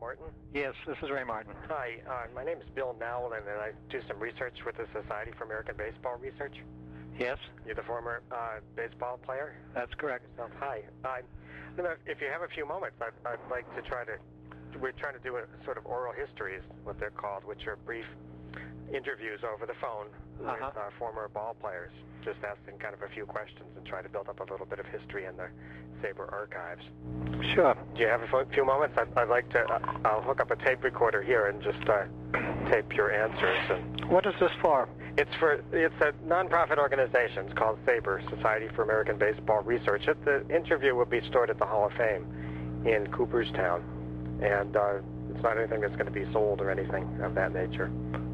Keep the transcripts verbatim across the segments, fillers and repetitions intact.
Martin? Yes, this is Ray Martin. Hi, uh, my name is Bill Nowlin, and I do some research with the Society for American Baseball Research. Yes? You're the former uh, baseball player? That's correct. So, hi. I don't know if you have a few moments, I'd, I'd like to try to, we're trying to do a sort of oral histories, what they're called, which are brief interviews over the phone uh-huh. with uh, former ball players, just asking kind of a few questions and try to build up a little bit of history in the SABR archives. Sure. Do you have a few moments? I'd, I'd like to, uh, I'll hook up a tape recorder here and just uh, tape your answers. And what is this for? It's for, it's a nonprofit organization. It's called SABR, Society for American Baseball Research. It, the interview will be stored at the Hall of Fame in Cooperstown. And uh, it's not anything that's going to be sold or anything of that nature.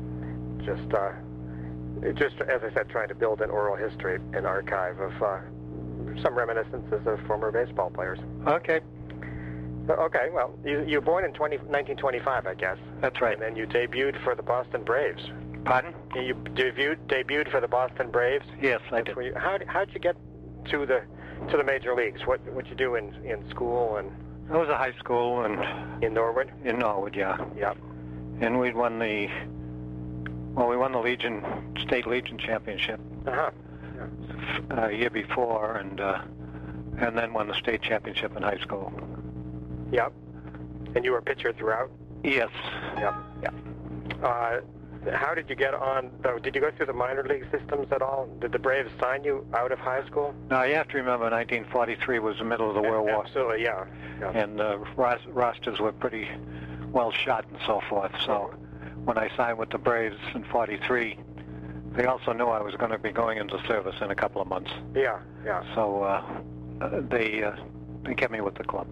Just, uh, just as I said, trying to build an oral history, an archive of uh, some reminiscences of former baseball players. Okay. So, okay, well, you, you were born in nineteen twenty-five, I guess. That's right. And then you debuted for the Boston Braves. Pardon? You debuted, debuted for the Boston Braves? Yes, I did. You, how how'd you get to the to the major leagues? What what'd you do in, in school and? I was at high school and in Norwood. In Norwood, yeah. Yep. And we'd won the well, we won the Legion State Legion Championship. Uh-huh. Yeah. A year before, and uh, and then won the state championship in high school. Yep. And you were a pitcher throughout? Yes. Yep. Yep. Uh, how did you get on, though? Did you go through the minor league systems at all? Did the Braves sign you out of high school? Now, you have to remember nineteen forty-three was the middle of the World War. Absolutely, yeah. yeah. And uh, ros rosters were pretty well shot and so forth. So when I signed with the Braves in forty-three, they also knew I was going to be going into service in a couple of months. Yeah, yeah. So uh, they, uh, they kept me with the club.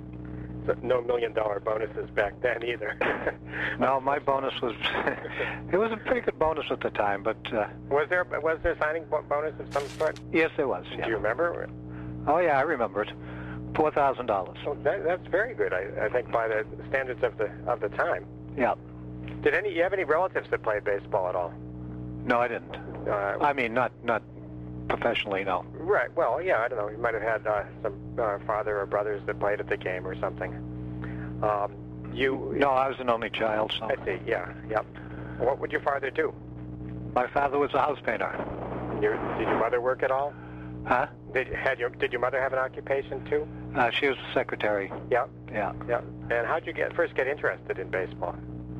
No million dollar bonuses back then either. No, my bonus was, it was a pretty good bonus at the time, but... Uh, was there was there signing bonus of some sort? Yes, there was, yeah. Do you remember? Oh, yeah, I remember it. four thousand dollars. Oh, that, that's very good, I, I think, by the standards of the of the time. Yeah. Did any you have any relatives that played baseball at all? No, I didn't. Uh, I mean, not not professionally, no. Right. Well, yeah, I don't know. You might have had uh, some uh, father or brothers that played at the game or something. Um, you? No, I was an only child. So. I see. Yeah. Yep. What would your father do? My father was a house painter. Your, did your mother work at all? Huh? Did had your Did your mother have an occupation too? Uh, she was a secretary. Yep. Yeah. Yeah. And how'd you get first get interested in baseball?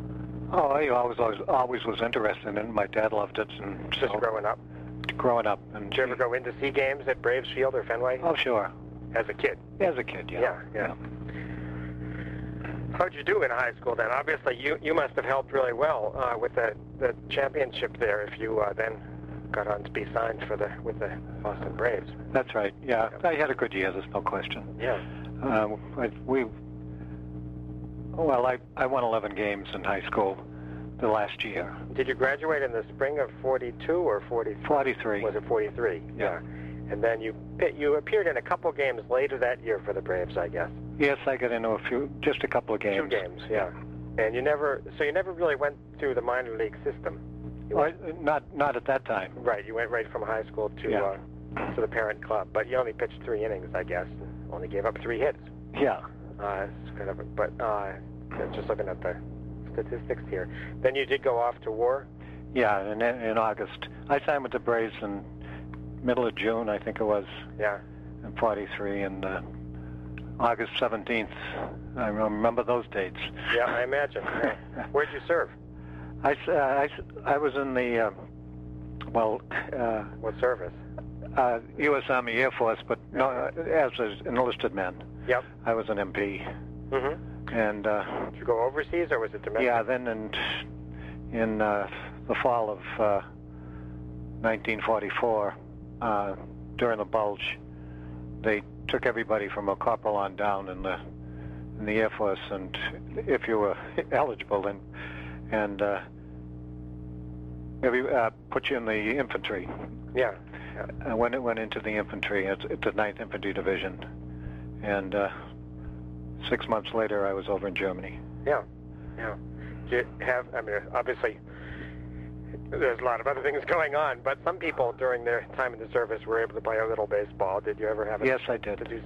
Oh, I always always always was interested in it. My dad loved it, and just so, growing up. Growing up, and did you ever go in to see games at Braves Field or Fenway? Oh, sure. As a kid. As a kid, yeah. Yeah, yeah. yeah. How'd you do in high school then? Obviously, you you must have helped really well uh, with the the championship there. If you uh, then got on to be signed for the with the Boston Braves. That's right. Yeah, yeah. I had a good year. There's no question. Yeah. Uh, I, we. Well, I I won eleven games in high school. The last year. Did you graduate in the spring of forty-two or forty-three? forty-three. Was it forty-three? Yeah. yeah. And then you you appeared in a couple games later that year for the Braves, I guess. Yes, I got into a few, just a couple of games. Two games, yeah. And you never, so you never really went through the minor league system. You well, went, not not at that time. Right. You went right from high school to yeah. uh, to the parent club, but you only pitched three innings, I guess. Only gave up three hits. Yeah. Uh, it's kind of, a, but uh, just looking at the statistics here. Then you did go off to war? Yeah, in, in August. I signed with the Braves in middle of June, I think it was. Yeah. In forty-three, and uh, August seventeenth. I remember those dates. Yeah, I imagine. Yeah. Where'd you serve? I, uh, I, I was in the, uh, well... Uh, what service? Uh, U S Army Air Force, but no, as an enlisted man. Yep. I was an M P. Mm-hmm. And uh, did you go overseas, or was it domestic? Yeah, then in in uh, the fall of uh, nineteen forty-four, uh, during the bulge, they took everybody from a corporal on down in the in the Air Force, and if you were eligible, then and uh, every uh, put you in the infantry. Yeah. yeah. I went went into the infantry at, at the ninth Infantry Division, and. Uh, Six months later, I was over in Germany. Yeah, yeah. Do you have, I mean, obviously, there's a lot of other things going on, but some people during their time in the service were able to play a little baseball. Did you ever have a Yes, I did. to do some?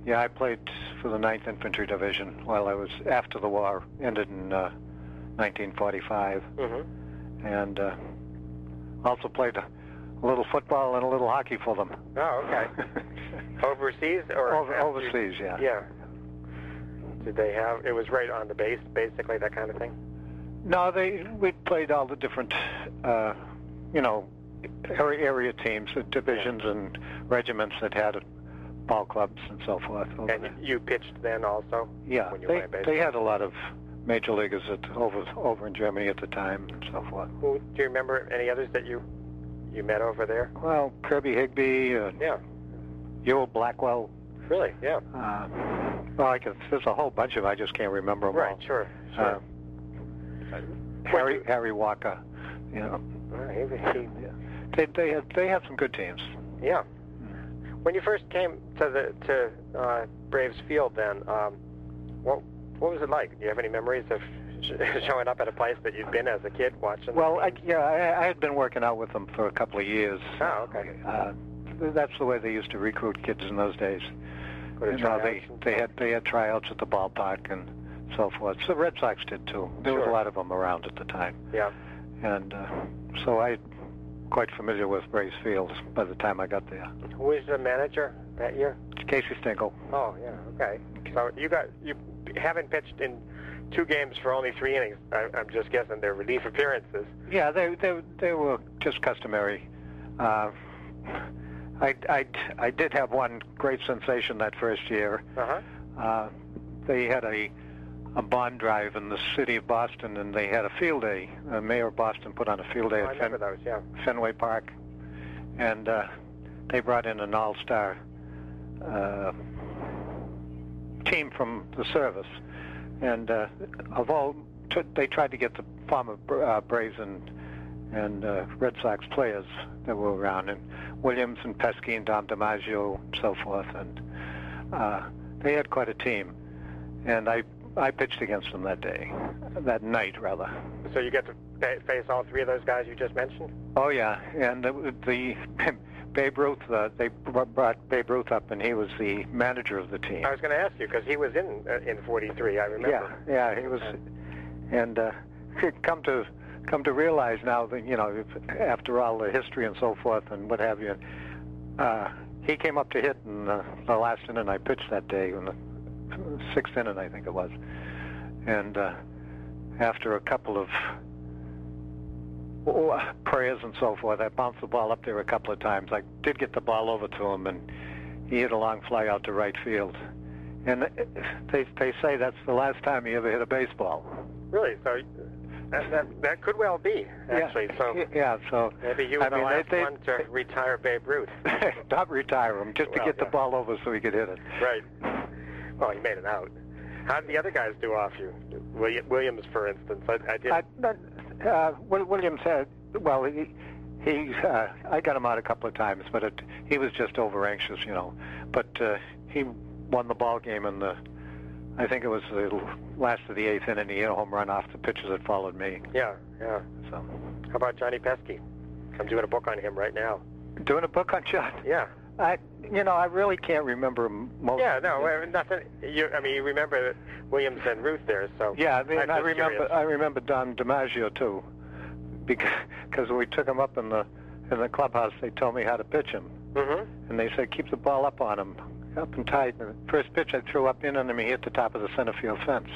Yeah, I played for the ninth Infantry Division while I was after the war ended in uh, nineteen forty-five, Mm-hmm. and uh, also played a little football and a little hockey for them. Oh, okay. Overseas or Over, overseas? Yeah. Yeah. Did they have? It was right on the base, basically, that kind of thing. No, they we played all the different, uh, you know, area, area teams, uh, divisions Yeah. and regiments that had ball clubs and so forth. over And there. you pitched then also? Yeah, when you they played baseball? they had a lot of major leaguers at, over over in Germany at the time and so forth. Who, do you remember any others that you you met over there? Well, Kirby Higbee, uh, Yeah. Ewell Blackwell. Really? Yeah. Uh, well, I could, there's a whole bunch of. I just can't remember them Right. all. Sure. Sure. Uh, Harry Harry Walker. You know, Well, he, he, they they had they had some good teams. yeah. When you first came to the to uh, Braves Field, then um, what what was it like? Do you have any memories of sh showing up at a place that you'd been as a kid watching? Well, I, yeah, I, I had been working out with them for a couple of years. Oh, okay. Uh, that's the way they used to recruit kids in those days. Go to You know, tryouts they and they stuff? had they had tryouts at the ballpark and so forth. So the Red Sox did too. There was Sure. a lot of them around at the time, Yeah. and uh, so I quite familiar with Braves Field by the time I got there. Who was the manager that year? Casey Stengel. Oh, yeah. Okay. So you got you haven't pitched in two games for only three innings. I, I'm just guessing they're relief appearances. Yeah, they they they were just customary. Uh, I, I, I did have one great sensation that first year. Uh-huh. Uh, they had a a bond drive in the city of Boston, and they had a field day. The mayor of Boston put on a field day Oh, I at Fen- remember those. Yeah. Fenway Park, and uh, they brought in an all-star uh, team from the service, and uh, of all, t they tried to get the former uh, Braves and and uh, Red Sox players that were around, and Williams and Pesky and Dom DiMaggio and so forth, and uh, they had quite a team, and I I pitched against them that day, that night rather. So you get to fa face all three of those guys you just mentioned? Oh yeah, and the, the Babe Ruth, uh, they br- brought Babe Ruth up, and he was the manager of the team. I was going to ask you because he was in uh, in forty-three. I remember. Yeah, yeah, he was, and uh, come to come to realize now that, you know, if, after all the history and so forth and what have you, uh, he came up to hit in the, the last inning I pitched that day, in the sixth inning I think it was, and uh, after a couple of oh, prayers and so forth, I bounced the ball up there a couple of times. I did get the ball over to him, and he hit a long fly out to right field. And they they say that's the last time he ever hit a baseball. Really? So that that, that could well be actually. Yeah, So yeah. So maybe you were I the mean, last they, they, one to retire Babe Ruth. not retire him, just to Well, get the yeah. ball over so he could hit it. Right. Well, he made it out. How did the other guys do off you? William, Williams, for instance. I, I did. Uh, not- uh, Will- Williams had, well, he, he uh, I got him out a couple of times, but it, he was just over anxious, you know. But uh, he won the ball game in the, I think it was the last of the eighth inning. He hit a home run off the pitches that followed me. Yeah, yeah. So, How about Johnny Pesky? I'm doing a book on him right now. doing a book on John. Yeah. I, you know, I really can't remember m- most. Yeah, no, well, nothing. You, I mean, you remember Williams and Ruth there, so. Yeah, I, mean, I'm I just remember. curious. I remember Don DiMaggio too, because cause when we took him up in the in the clubhouse, they told me how to pitch him, Mm-hmm. and they said keep the ball up on him, up and tight. And the first pitch I threw up in on him, he hit the top of the center field fence.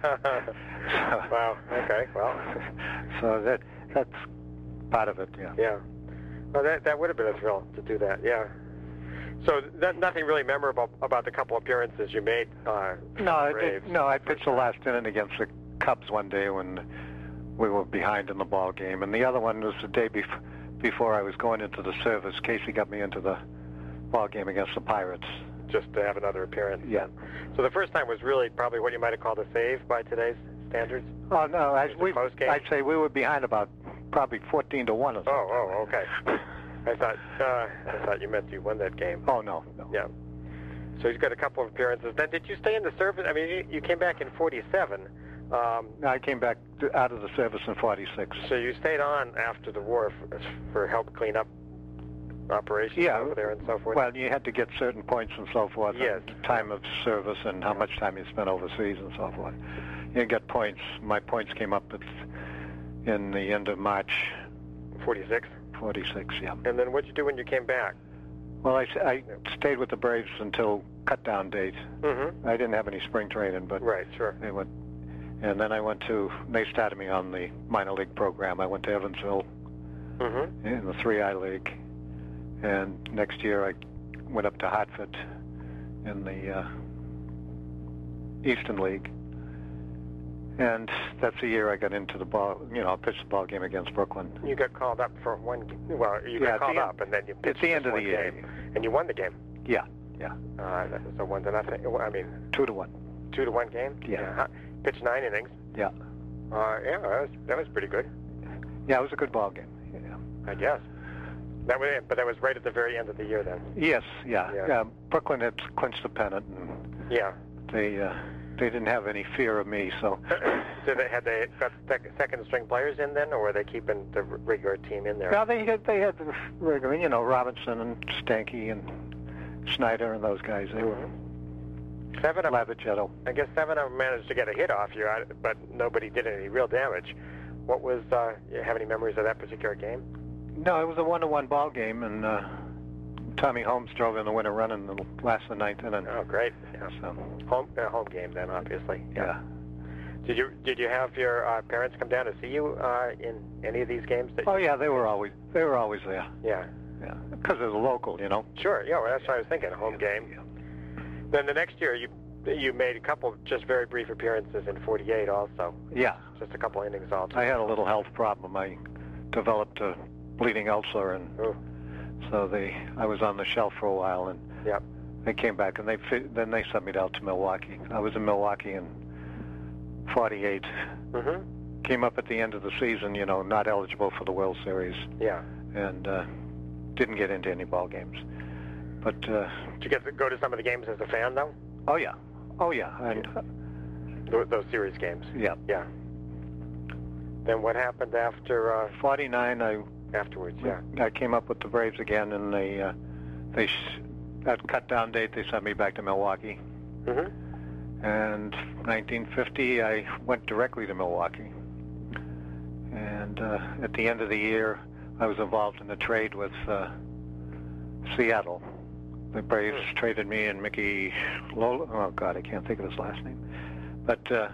Wow. Okay. Well. So that that's part of it. Yeah. Yeah. Well, that that would have been a thrill to do that. Yeah. So that, nothing really memorable about the couple appearances you made. Uh, No, I Braves. did, no, I pitched the last inning against the Cubs one day when we were behind in the ball game, and the other one was the day bef- before I was going into the service. Casey got me into the ball game against the Pirates. Just to have another appearance. Yeah. So the first time was really probably what you might have called a save by today's standards. Oh no, I, Was it we, close game? I'd say we were behind about probably fourteen to one or something. Oh, oh, okay. I thought uh, I thought you meant you won that game. Oh no, no. Yeah. So you've got a couple of appearances. Then did you stay in the service? I mean, you, you came back in forty-seven. Um, No, I came back to, out of the service in forty-six. so you stayed on after the war for, for help clean up operations Yeah. over there and so forth? Well, you had to get certain points and so forth. Yes. And time of service and how Yeah. much time you spent overseas and so forth. You get points. My points came up at, in the end of March. forty-six? forty-six, yeah. And then what'd you do when you came back? Well, I, I stayed with the Braves until cut-down date. Mm-hmm. I didn't have any spring training, but Right, sure. they went. And then I went to, they started me on the minor league program. I went to Evansville Mm-hmm. in the three I League. And next year I went up to Hartford in the uh, Eastern League. And that's the year I got into the ball, you know, I pitched the ball game against Brooklyn. You got called up for one, well, you got Yeah, at called the up and then you pitched At the end just of the one year. game, and you won the game. Yeah, yeah. Uh, so one to nothing, I mean, Two to one. two to one game? Yeah. Huh? Pitched nine innings. Yeah. Uh, yeah, that was, that was pretty good, Yeah, it was a good ball game. Yeah. I guess. That was it, but that was right at the very end of the year then. Yes, yeah. Yeah. yeah. Brooklyn had clinched the pennant, and Yeah. they uh, they didn't have any fear of me, so. So they had they got sec- second string players in then, or were they keeping the r- regular team in there? Yeah, they had they had the regular, you know, Robinson and Stanky and Snyder and those guys. They were Seven of them, Lavagetto. I guess seven of them managed to get a hit off you, I- but nobody did any real damage. What was, uh, you have any memories of that particular game? No, it was a one-to-one ball game, and uh, Tommy Holmes drove in the winner run in the last of the ninth inning. Oh, great. Yeah. So, Home, uh, home game then, obviously. yeah. Did you did you have your uh, parents come down to see you uh, in any of these games? That Oh yeah, they were always they were always there. Yeah. Yeah, because it was local, you know. Sure. Yeah. Well, that's what I was thinking. A home game. Then the next year, you you made a couple just very brief appearances in forty-eight, also. Yeah. Just a couple innings also. I had a little health problem. I developed a bleeding ulcer, and Ooh. so they I was on the shelf for a while, and Yep. they came back, and they fi- then they sent me down to Milwaukee. I was in Milwaukee in forty-eight. Mhm. Came up at the end of the season, you know, not eligible for the World Series, Yeah. and uh, didn't get into any ball games. But uh, Did you get to go to some of the games as a fan though? oh yeah, oh yeah, and uh, Those, those series games. yeah. Yeah. Then what happened after uh, forty-nine, I afterwards? Yeah. I came up with the Braves again, and they uh, they sh- at cut down date they sent me back to Milwaukee. Mhm. And nineteen fifty, I went directly to Milwaukee. And uh, at the end of the year, I was involved in a trade with uh, Seattle. The Braves Hmm. traded me and Mickey Lola. Oh God, I can't think of his last name. But uh,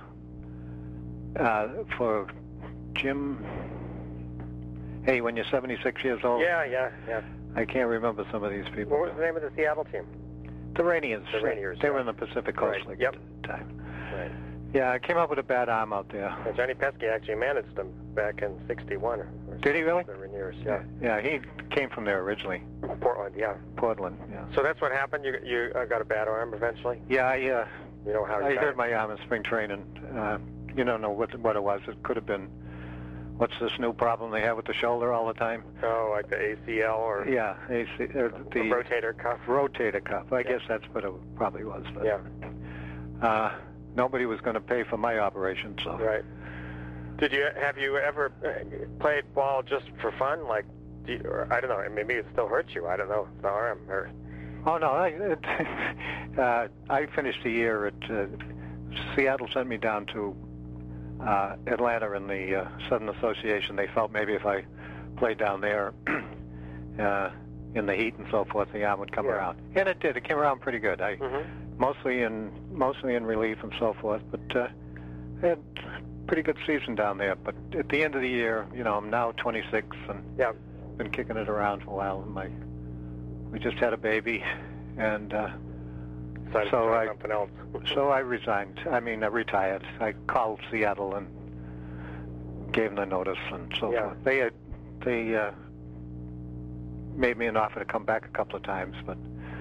uh, for Jim. Hey, when you're seventy-six years old, Yeah. Yeah. Yeah. I can't remember some of these people. What was the name of the Seattle team? The Rainiers. The Rainiers, They yeah. were in the Pacific Coast Right, League yep. at the time. Right. Yeah, I came up with a bad arm out there. And Johnny Pesky actually managed them back in sixty-one. Or Did he really? The Rainiers. Yeah. Yeah, he came from there originally, Portland. Yeah. Portland. Yeah. So that's what happened. You you uh, got a bad arm eventually. Yeah, I uh, You know how you I got hurt it? my arm in spring training. Uh, you don't know what what it was. It could have been, what's this new problem they have with the shoulder all the time? Oh, like the A C L or Yeah, A C, uh, the the rotator cuff. rotator cuff. I Yeah. guess that's what it probably was. But, Yeah. Uh, nobody was going to pay for my operation, so. Right. Did you have you ever uh, played ball just for fun? Like, do you, or I don't know. Maybe it still hurts you. I don't know. The arm or. Oh no, I, it, uh, I finished the year at uh, Seattle. Sent me down to uh, Atlanta in the uh, Southern Association. They felt maybe if I played down there uh, in the heat and so forth, the arm would come Yeah. around, and it did. It came around pretty good. I Mhm. mostly in mostly in relief and so forth, but uh, I had a pretty good season down there. But at the end of the year, you know, I'm now twenty-six and Yeah. been kicking it around for a while. And my we just had a baby, and uh, Decided So to try I- something else. so I resigned. I mean, I retired. I called Seattle and gave them the notice and so Yeah. forth. They had, they uh, made me an offer to come back a couple of times, but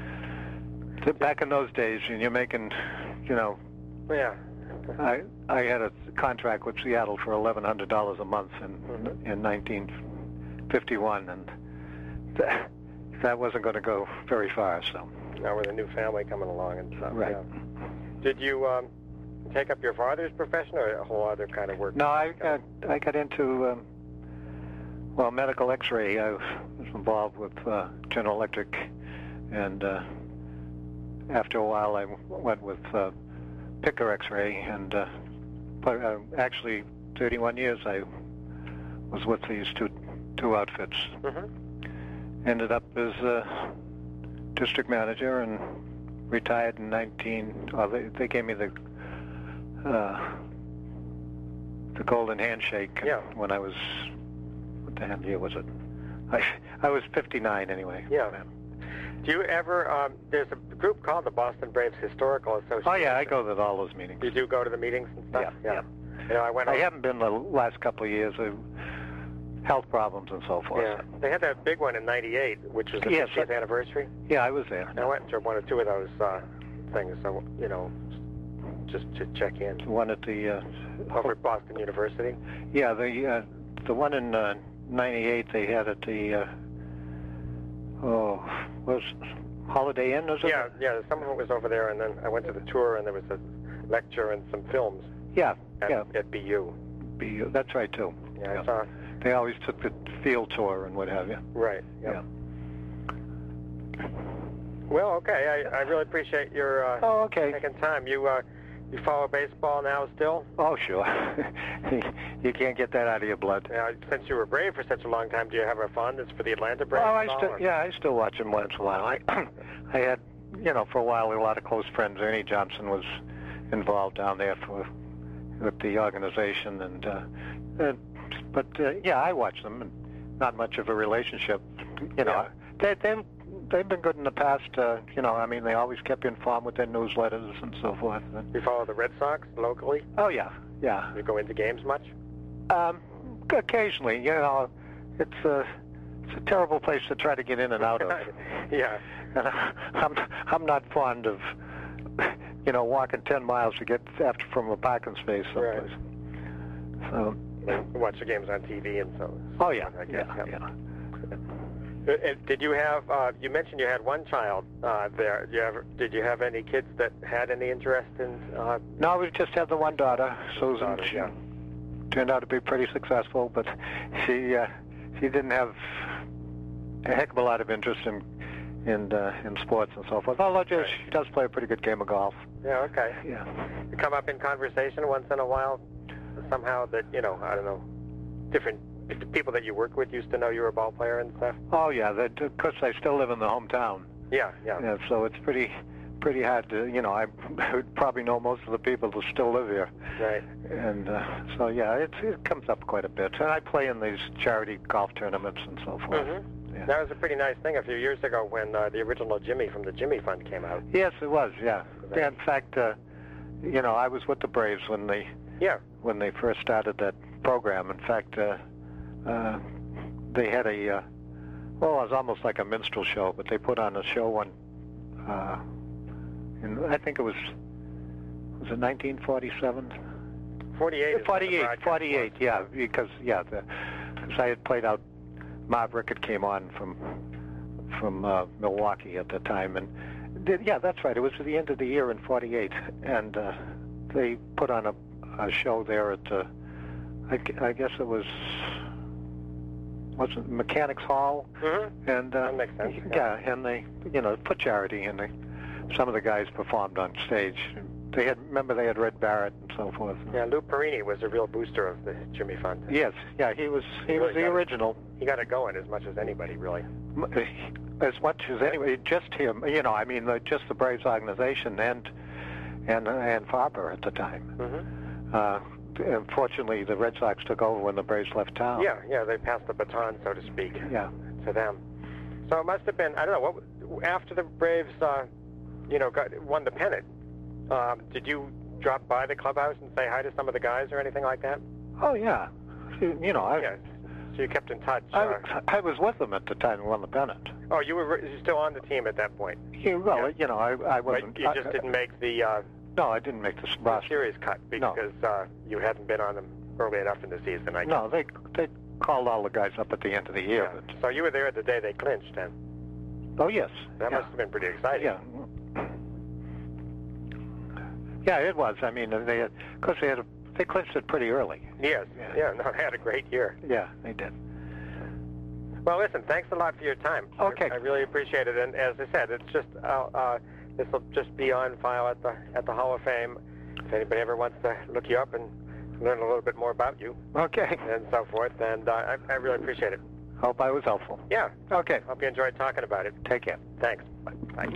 th- back in those days, and you're making, you know, Yeah. I I had a contract with Seattle for eleven hundred dollars a month in Mhm. in nineteen fifty-one, and th- that wasn't going to go very far. So Now with a new family coming along and stuff. right. Yeah. Did you um, take up your father's profession or a whole other kind of work? No, I got I got into um, Well, medical X-ray, I was involved with uh, General Electric, and uh, after a while I went with uh, Picker X-ray, and uh, but, uh, actually thirty-one years I was with these two two outfits. Mm-hmm. Ended up as a district manager and retired in nineteen. Well, they, they gave me the uh, the golden handshake yeah. when I was, what the hell year was it? I I was fifty-nine anyway. Yeah. Do you ever? Um, there's a group called the Boston Braves Historical Association. Oh yeah, I go to all those meetings. You do go to the meetings and stuff. Yeah. Yeah. yeah. You know, I went. I on, haven't been the last couple of years. Of health problems and so forth. Yeah. They had that big one in ninety-eight, which was the yes, fiftieth anniversary. Yeah, I was there. I went to one or two of those uh, things, so, you know, just to check in. The one at the... Uh, Over at Boston University? Yeah, the uh, the one in uh, ninety-eight they had at the... Uh, oh, was Holiday Inn, was it? Yeah, yeah, some of it was over there, and then I went to the tour, and there was a lecture and some films. Yeah, at, yeah. At B U. B U, that's right, too. Yeah, yeah. I saw... They always took the field tour and what have you. Right. Yep. Yeah. Well, okay. I, I really appreciate your uh, oh, okay. taking time. You uh, you follow baseball now still? Oh, sure. You can't get that out of your blood. Now, since you were Brave for such a long time, do you have a fondness for the Atlanta Braves? Oh, I still, still, yeah, I still watch them once in a while. I, I had, you know, for a while a lot of close friends. Ernie Johnson was involved down there for with the organization, and. Uh, uh, But, uh, yeah, I watch them, and not much of a relationship. You know, Yeah. they, they, they've been good in the past. Uh, you know, I mean, they always kept you informed with their newsletters and so forth. You follow the Red Sox locally? Oh, yeah, yeah. You go into games much? Um, occasionally, you know, it's a, it's a terrible place to try to get in and out of. Yeah. And I'm, I'm not fond of, you know, walking ten miles to get after from a parking space someplace. Right. So... And watch the games on T V and so. Oh yeah, I guess. yeah, yeah. Uh, Did you have? Uh, you mentioned you had one child uh, there. Did you ever? Did you have any kids that had any interest in? Uh, No, we just had the one daughter, Susan. daughter, she yeah. turned out to be pretty successful, but she uh, she didn't have a heck of a lot of interest in in uh, in sports and so forth. Although Right. she does play a pretty good game of golf. yeah. Okay. Yeah. You come up in conversation once in a while. Somehow that you know, I don't know, different people that you work with used to know you were a ball player and stuff. Oh yeah, that, of course I still live in the hometown. Yeah, yeah. Yeah, so it's pretty pretty hard to, you know, I would probably know most of the people who still live here. Right. And uh, so yeah, it it comes up quite a bit. And I play in these charity golf tournaments and so forth. Mm-hmm. Yeah. That was a pretty nice thing a few years ago when uh, the original Jimmy from the Jimmy Fund came out. Yes, it was. Yeah. Yeah, in fact, uh, you know, I was with the Braves when they Yeah. when they first started that program. In fact, uh, uh, they had a uh, well, it was almost like a minstrel show, but they put on a show one. Uh, in, I think it was was it nineteen forty-seven? forty-eight. is when the forty-eight, broadcast forty-eight, was. yeah, because yeah, because I had played out. Marv Rickett came on from from uh, Milwaukee at the time, and did, yeah, that's right. It was at the end of the year in forty-eight, and uh, they put on a, a show there at uh, I, gu- I guess it was wasn't it Mechanics Hall, Mm-hmm. and uh, That makes sense, yeah, and they you know put charity, and they some of the guys performed on stage. They had remember they had Red Barrett and so forth. Yeah, Lou Perini was a real booster of the Jimmy Fund. Yes, yeah, he was he was really the got it. original. He got it going as much as anybody, really. As much as anybody, just him. You know, I mean, the, just the Braves organization and and and Farber at the time. Mm-hmm. Uh, unfortunately, the Red Sox took over when the Braves left town. Yeah, yeah, they passed the baton, so to speak, Yeah. to them. So it must have been, I don't know, what after the Braves, uh, you know, got, won the pennant, um, did you drop by the clubhouse and say hi to some of the guys or anything like that? Oh yeah. You, you know, I, Yeah. So you kept in touch. I, uh, I was with them at the time we won the pennant. oh, you were you were still on the team at that point, Yeah, well, Yeah. you know, I, I but wasn't. you just I, didn't make the uh, No, I didn't make the roster. series cut No. because uh, you hadn't been on them early enough in the season. I guess. No, they they called all the guys up at the end of the year. Yeah. But, So you were there the day they clinched, then. oh yes. That yeah. must have been pretty exciting. Yeah. Yeah, it was. I mean, they had, because they had, a, they clinched it pretty early. Yes. Yeah. Yeah. No, they had a great year. Yeah, they did. Well, listen, thanks a lot for your time. Okay. I, I really appreciate it. And as I said, it's just uh, uh, this will just be on file at the at the Hall of Fame. If anybody ever wants to look you up and learn a little bit more about you. Okay. And so forth. And uh, I, I really appreciate it. Hope I was helpful. Yeah. Okay. Hope you enjoyed talking about it. Take care. Thanks. Bye. Bye.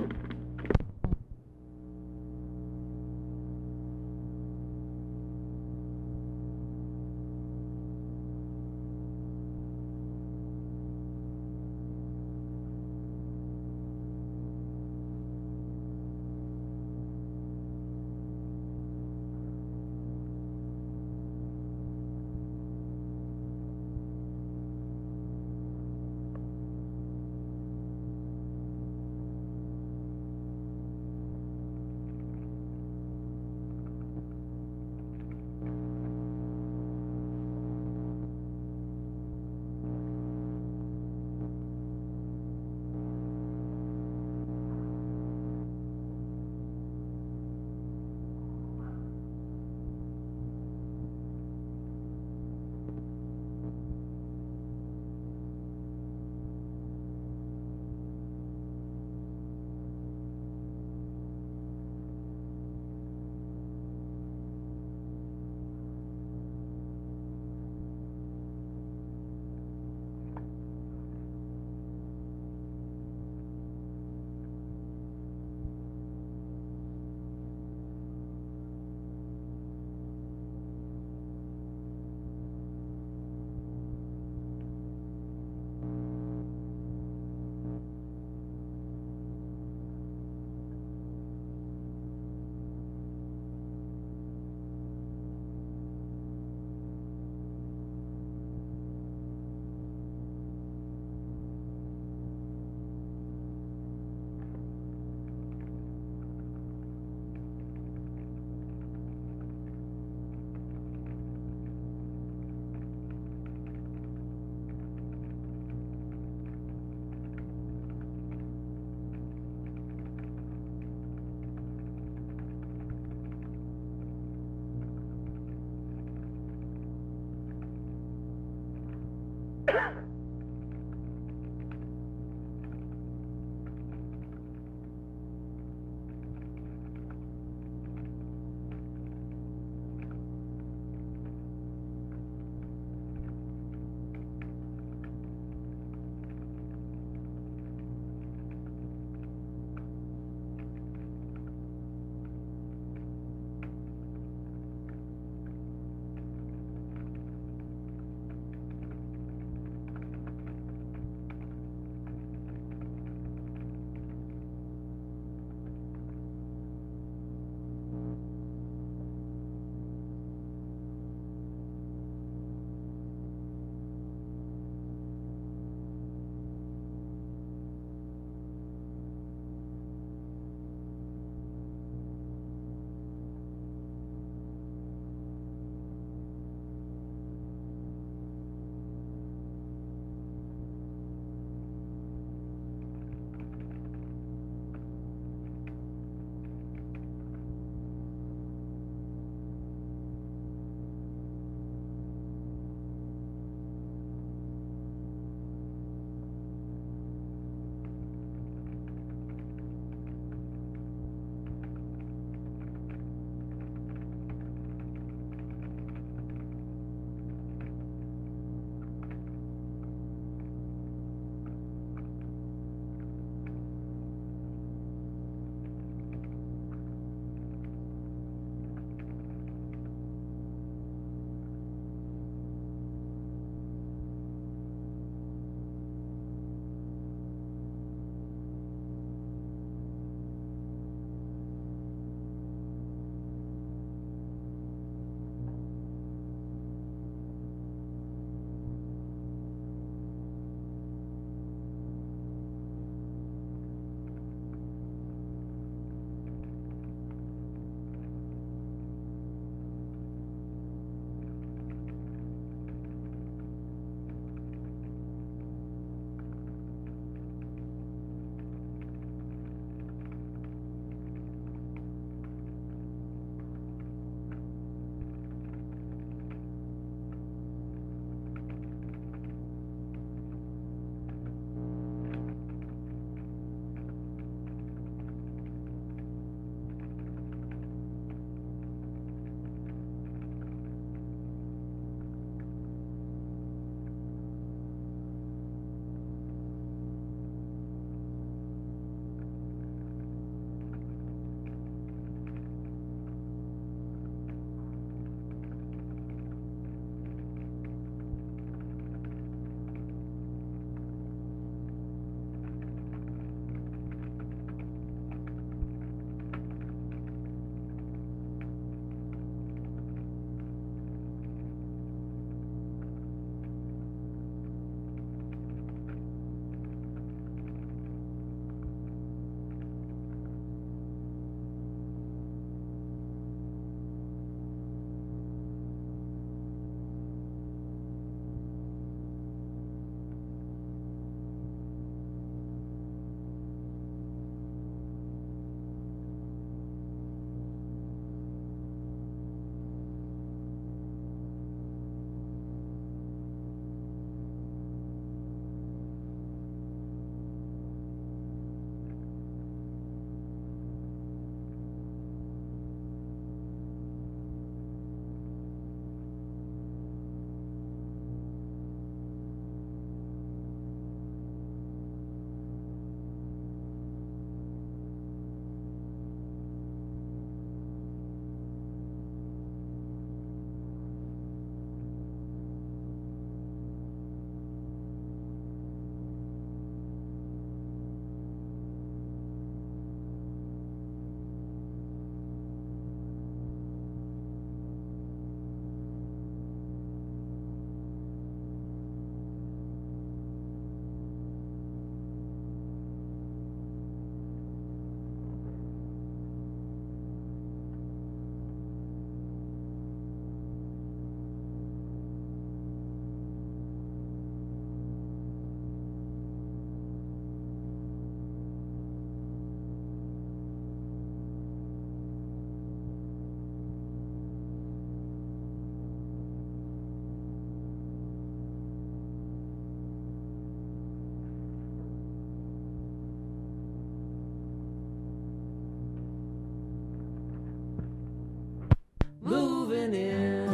coming in.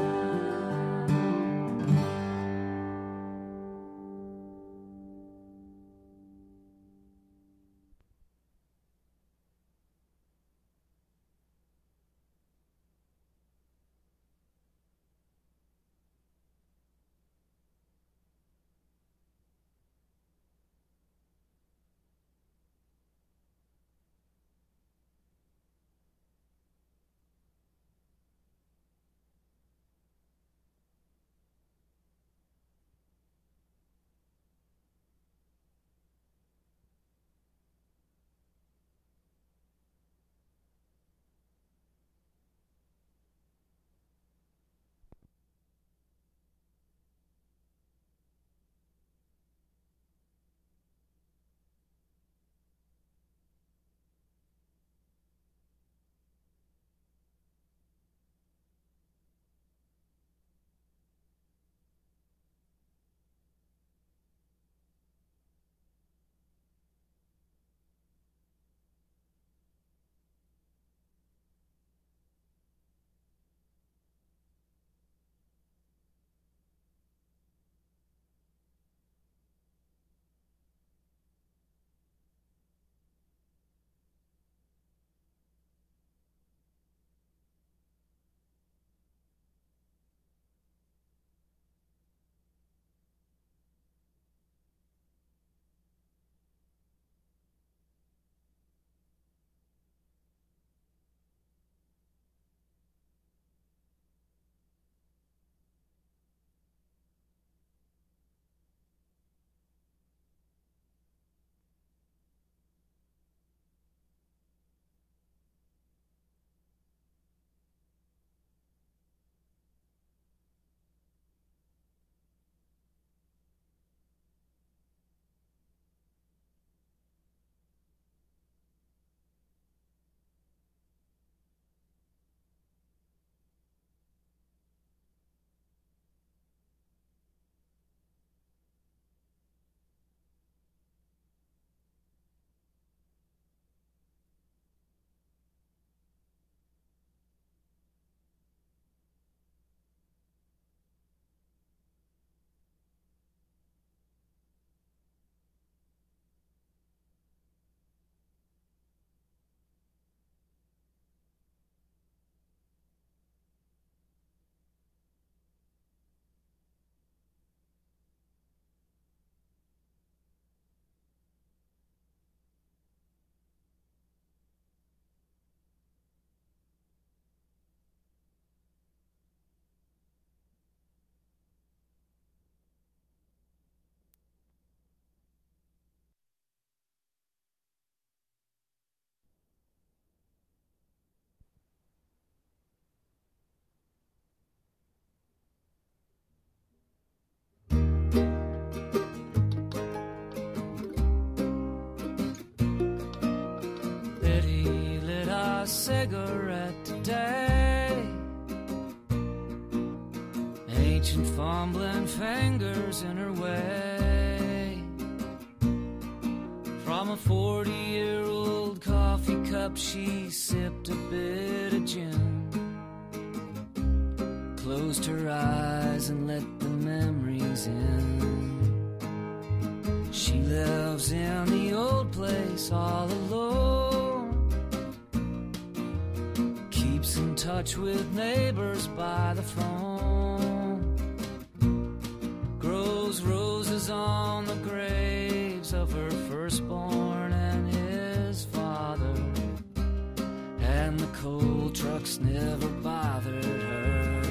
Cigarette today, ancient fumbling fingers in her way, from a forty-year-old coffee cup she sipped a bit of gin, closed her eyes and let the memories in. She lives in the old place all alone, in touch with neighbors by the phone, grows roses on the graves of her firstborn and his father, and the coal trucks never bothered her.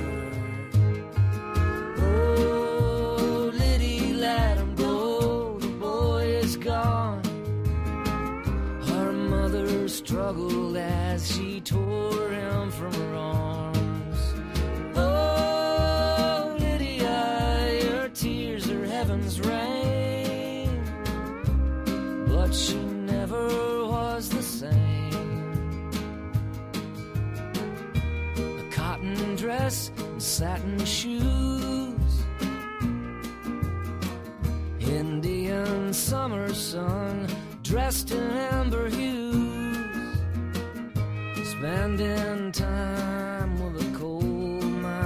Oh, Liddy, let him go, the boy is gone. Her mother struggled as she tore him from her arms. Oh, Lydia, your tears are heaven's rain, but she never was the same. A cotton dress and satin shoes, Indian summer sun, dressed in amber hues, spending time with a coal mine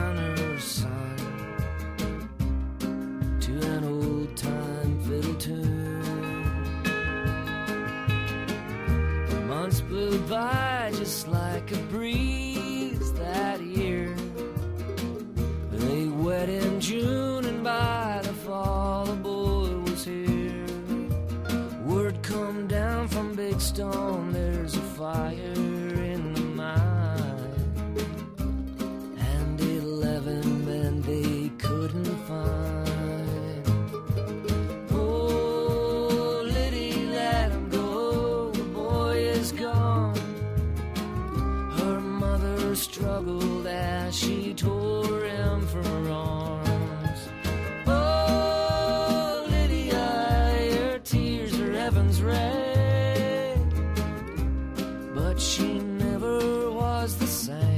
mother struggled as she tore him from her arms. Oh, Lydia, your tears are heaven's rain, but she never was the same.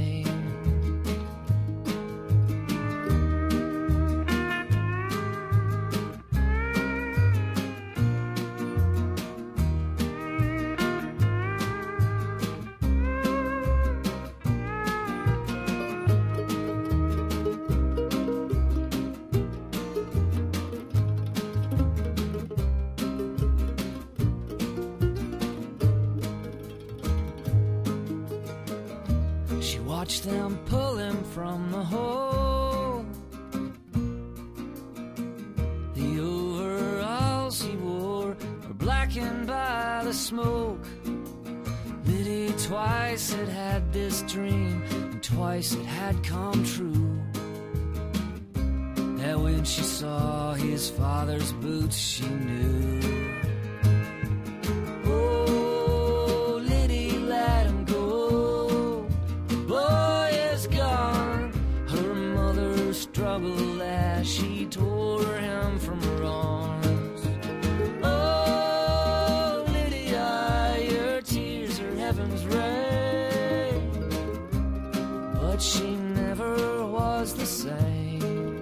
Watch them pull him from the hole. The overalls he wore were blackened by the smoke. Liddy twice had had this dream, and twice it had come true. That when she saw his father's boots, she knew. Oh, Liddy, let him go. Struggle as she tore him from her arms. Oh, Lydia, your tears are heaven's rain, but she never was the same.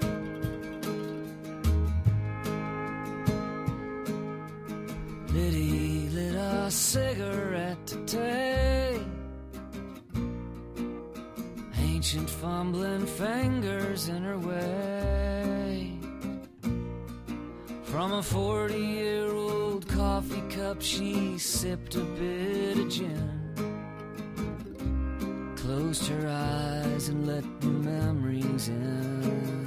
Liddy lit a cigarette to take, ancient fumbling fingers in her way. From a forty-year-old coffee cup she sipped a bit of gin, closed her eyes and let the memories in.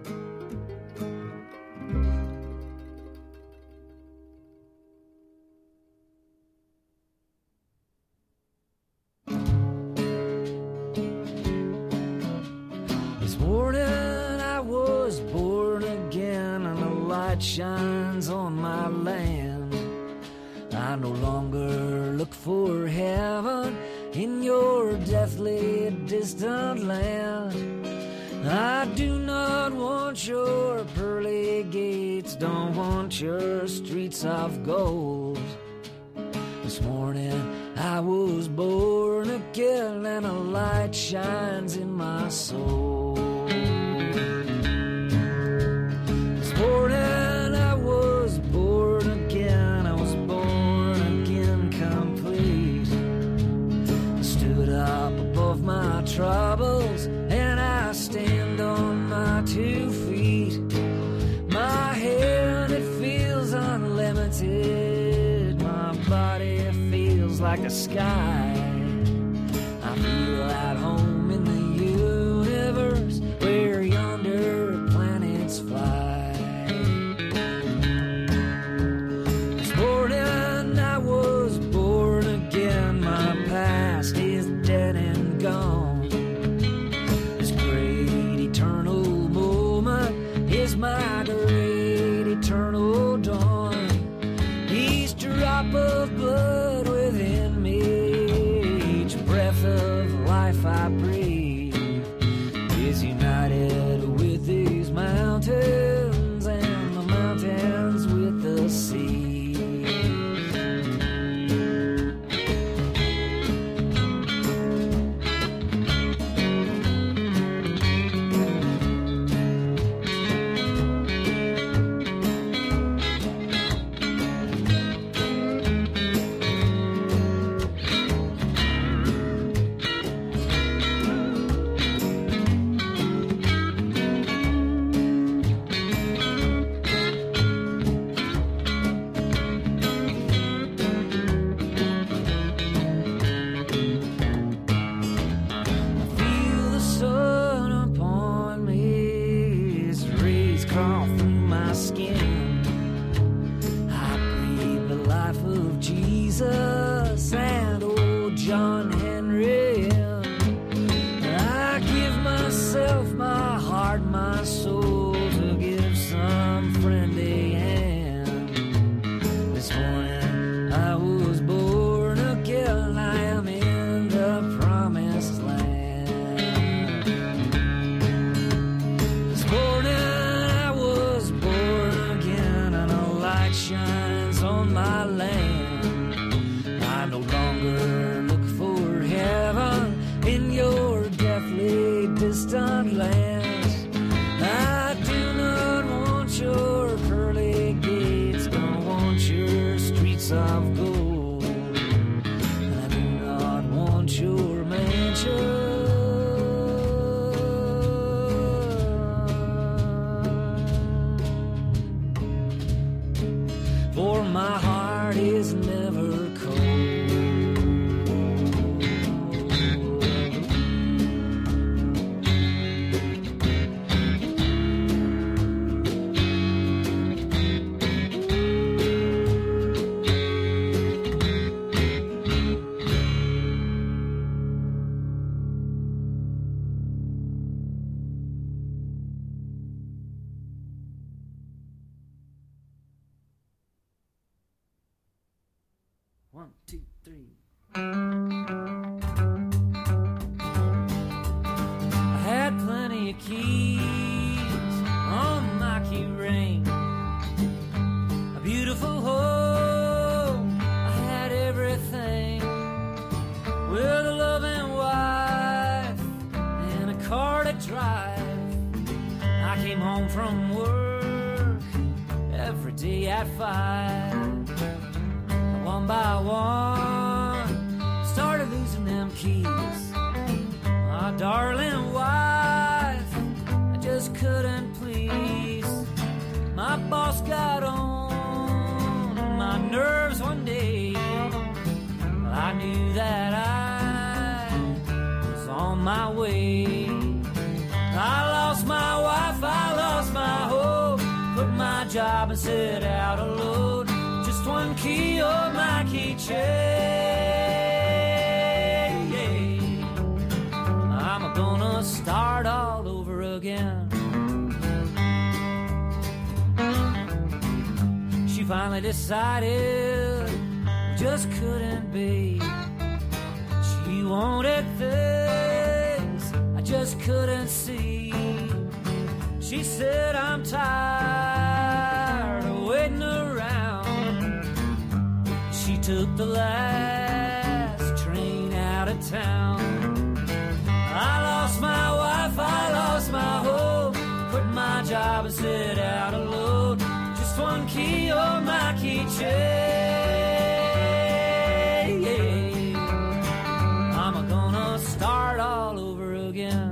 Shines on my land. I no longer look for heaven in your deathly distant land. I do not want your pearly gates, don't want your streets of gold. This morning I was born again and a light shines in my soul. This morning my troubles and I stand on my two feet. My hand, it feels unlimited. My body feels like the sky. I feel at home in the universe where yonder planets fly. This morning I was born again. My past is dead and gone. This great eternal moment is my great eternal dawn. Each drop of blood within me great distant lands. I do not want your pearly gates, don't want your streets of gold. I do not want your mansion. For my heart is never cold. One, two, three. I had plenty of keys on my key ring. A beautiful home, I had everything. With a loving wife and a car to drive. I came home from work every day at five. One by one, started losing them keys. My darling wife, I just couldn't please. My boss got on my nerves one day. I knew that I was on my way. I lost my wife, I lost my hope. Quit my job and set out alone. Just one key on my keychain. I'm gonna start all over again. She finally decided we just couldn't be. She wanted things I just couldn't see. She said, I'm tired of waiting around. She took the last train out of town. I lost my wife, I lost my hope. Quit my job and sit out alone. Just one key on my keychain. I'm gonna start all over again.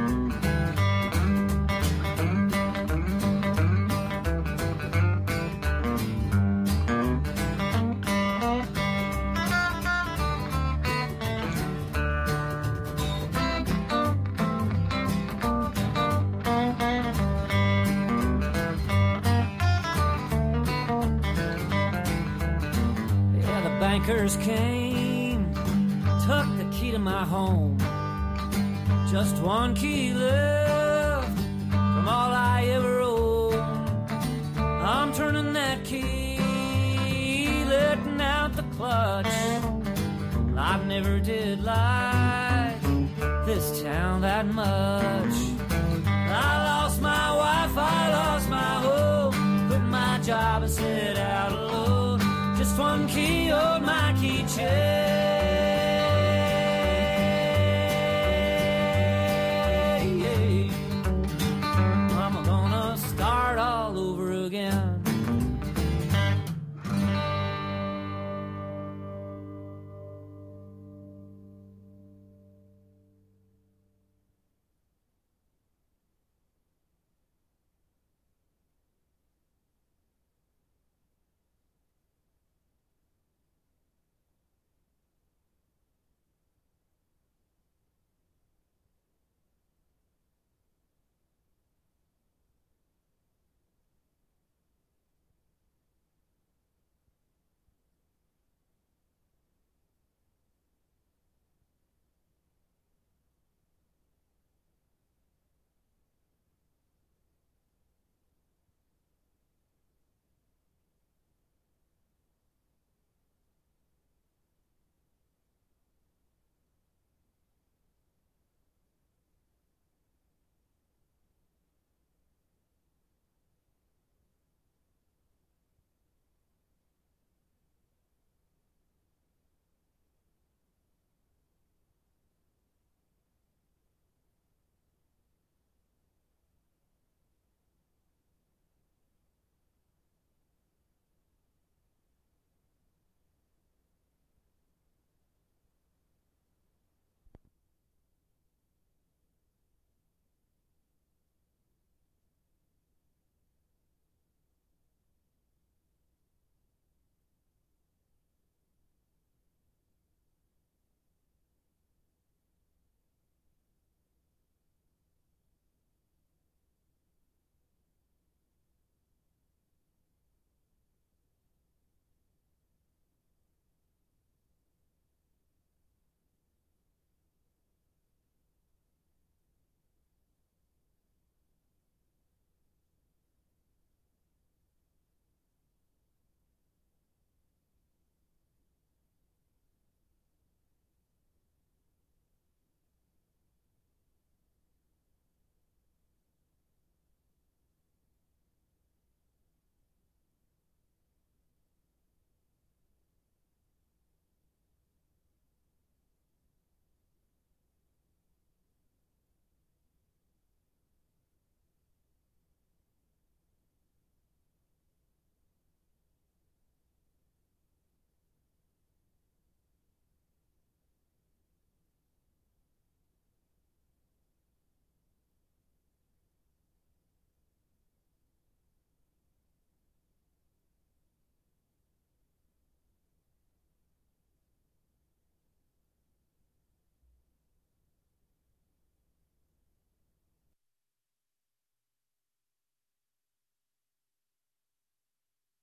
Bankers came, took the key to my home. Just one key left from all I ever owned. I'm turning that key, letting out the clutch. I never did like this town that much. I lost my wife, I lost my home. Quit my job and sit out alone. Just one key on my keychain.